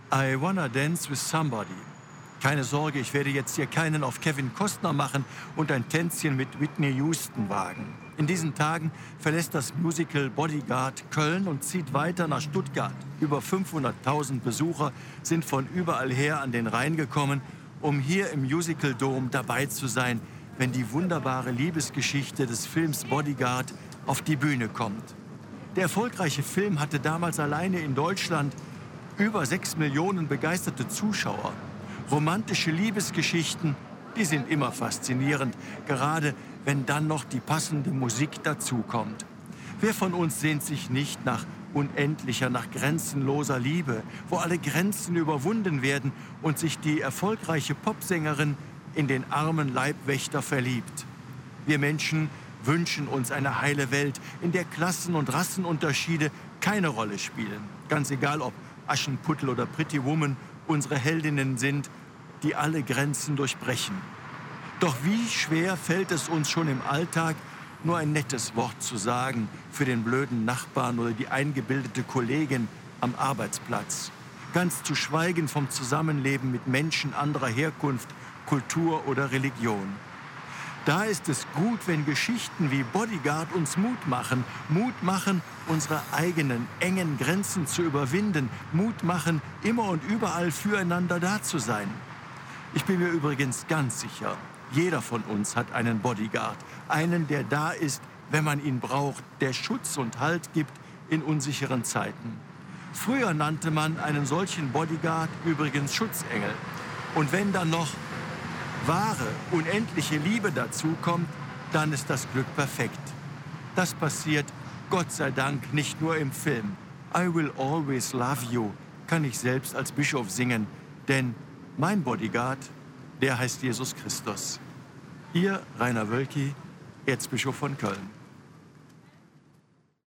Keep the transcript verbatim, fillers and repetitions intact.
I wanna dance with somebody. Keine Sorge, ich werde jetzt hier keinen auf Kevin Costner machen und ein Tänzchen mit Whitney Houston wagen. In diesen Tagen verlässt das Musical Bodyguard Köln und zieht weiter nach Stuttgart. Über fünfhunderttausend Besucher sind von überall her an den Rhein gekommen, um hier im Musical Dome dabei zu sein, wenn die wunderbare Liebesgeschichte des Films Bodyguard auf die Bühne kommt. Der erfolgreiche Film hatte damals alleine in Deutschland über sechs Millionen begeisterte Zuschauer. Romantische Liebesgeschichten, die sind immer faszinierend, gerade wenn dann noch die passende Musik dazukommt. Wer von uns sehnt sich nicht nach unendlicher, nach grenzenloser Liebe, wo alle Grenzen überwunden werden und sich die erfolgreiche Popsängerin in den armen Leibwächter verliebt? Wir Menschen wünschen uns eine heile Welt, in der Klassen- und Rassenunterschiede keine Rolle spielen. Ganz egal, ob Aschenputtel oder Pretty Woman unsere Heldinnen sind, die alle Grenzen durchbrechen. Doch wie schwer fällt es uns schon im Alltag, nur ein nettes Wort zu sagen für den blöden Nachbarn oder die eingebildete Kollegin am Arbeitsplatz. Ganz zu schweigen vom Zusammenleben mit Menschen anderer Herkunft, Kultur oder Religion. Da ist es gut, wenn Geschichten wie Bodyguard uns Mut machen. Mut machen, unsere eigenen engen Grenzen zu überwinden. Mut machen, immer und überall füreinander da zu sein. Ich bin mir übrigens ganz sicher, jeder von uns hat einen Bodyguard. Einen, der da ist, wenn man ihn braucht, der Schutz und Halt gibt in unsicheren Zeiten. Früher nannte man einen solchen Bodyguard übrigens Schutzengel. Und wenn dann noch wahre, unendliche Liebe dazukommt, dann ist das Glück perfekt. Das passiert, Gott sei Dank, nicht nur im Film. I will always love you kann ich selbst als Bischof singen, denn mein Bodyguard, der heißt Jesus Christus. Ihr Rainer Wölki, Erzbischof von Köln.